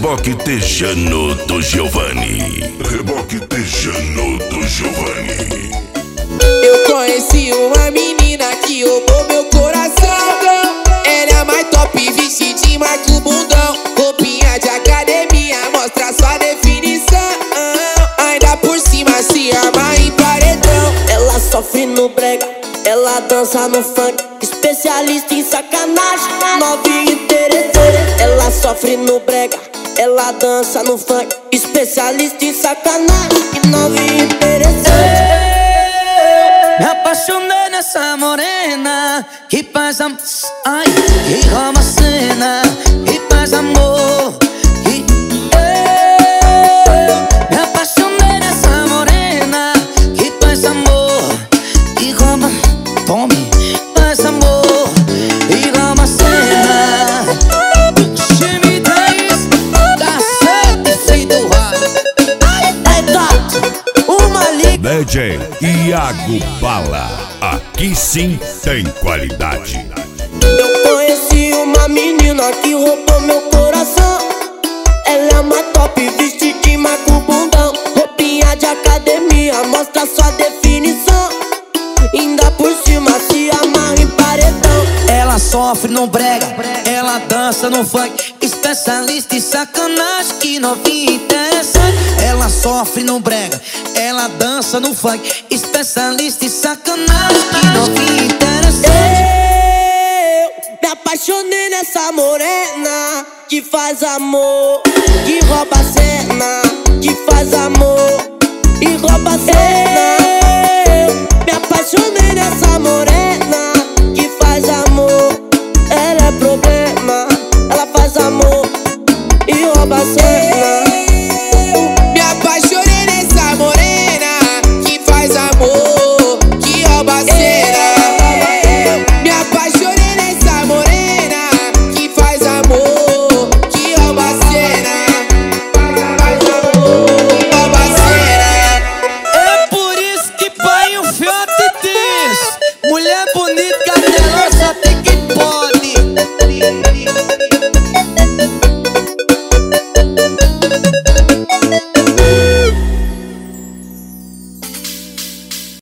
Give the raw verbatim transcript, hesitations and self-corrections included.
Reboque Tejano do Giovanni. Reboque Tejano do Giovanni. Eu conheci uma menina que roubou meu coração. Ela é mais top, vestidinha, marca o bundão. Roupinha de academia, mostra sua definição. Ainda por cima se arma em paredão. Ela sofre no brega, ela dança no funk. Especialista em sacanagem, novinha interessante. Ela sofre no brega, ela dança no funk. Especialista em sacanagem, novinha interessante. Me apaixonei nessa morena que faz amor, ai, que rouba a cena, que faz amor. Que eu me apaixonei nessa morena que faz amor, que rouba, tome, faz amor, e rouba a cena. Time dez, cacete do rap. É top, uma liga. D J Iago Bala. Aqui sim tem qualidade. Eu conheci uma menina que roubou meu coração. Ela é uma top, vestidinha, marca o bundão. Roupinha de academia, mostra sua definição. Ainda por cima se amarra em paredão. Ela sofre no brega, ela dança no funk. Especialista em sacanagem, que novinha interessante. Ela sofre no brega, ela dança no funk. Especialista em sacanagem, que novinha interessante. Eu me apaixonei nessa morena que faz amor, que rouba a cena, que faz amor e rouba a cena. Eu me apaixonei nessa morena que faz amor. Ela é problema, ela faz amor e rouba a cena. Me apaixonei nessa morena que faz amor, que rouba a cena. Me apaixonei nessa morena que faz amor, que rouba a cena. Faz amor, que rouba a cena. É por isso que pai o fiote diz: mulher bonita, ela só tem que pôr.